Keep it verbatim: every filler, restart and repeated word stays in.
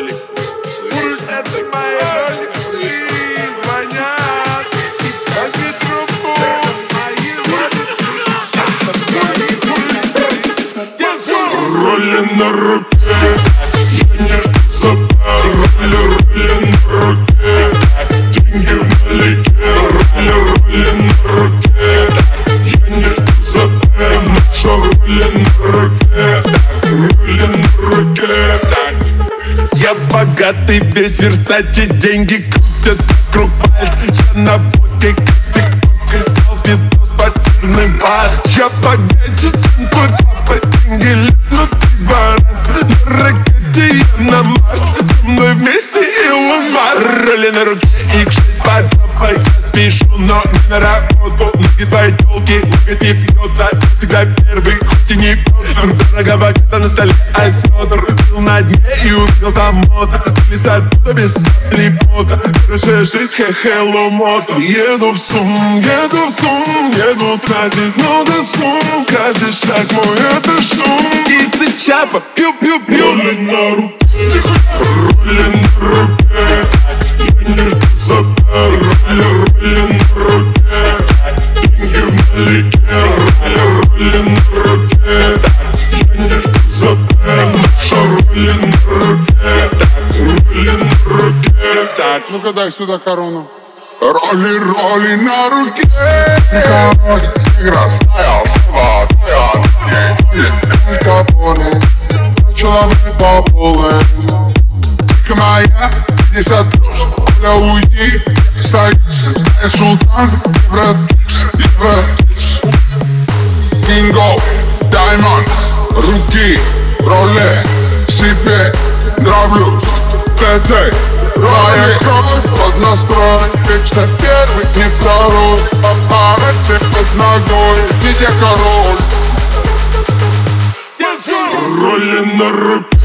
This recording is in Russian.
Rolex. Это мои Rolex звонят. Возьми трубку. Роли на руке, я не жду запар. Роли, роли на руке, деньги в налике. Роли, роли на руке, я не жду запар. Наша роли на руке, роли на руке. Я богатый, весь Версачи, деньги крутят вокруг пальц. Я на боте, как тик-ток, и снял видос спортивный бас. Я богаче, чем твой папа, деньги липнут два раз. На ракете я на Марс, со мной вместе Илон Маск. Роли на руке, икс шесть по жопа. Я спешу, но не на работу. Ноги твоей тёлки, логотип йота. Всегда первый, хоть и не пьется. Дорого богато на столе осёдр. Был на дне и увидел там мотор. Вылез оттуда без капли пота. Хорошая жизнь, хе-хелло мотор. Еду в сум, еду в сум, еду тратить много сумм. Каждый шаг мой это шум. Яйца чапа, пью-пью-пью. Роли на руке, роли на руке, я не жду запар. Роли, роли на руке, деньги в налике. Роли, роли на руке, я не жду запар. Наша роли на руке, роли на руке. Так, ну-ка дай сюда корону. Роли, роли на руке. Дороги, снег растаял, слова твоя, не капоны. Человек по полной. Тика моя, пятьдесят плюс. Оля, уйди, остаюсь. Я султан, Евротюкс, Евротюкс. Кинго, Diamonds, руки, роли, себе нравлюсь. ТТ, моя кровь под настрой. Вечно первый, не второй. Папарацци под ногой, ведь я король. Роли на руке.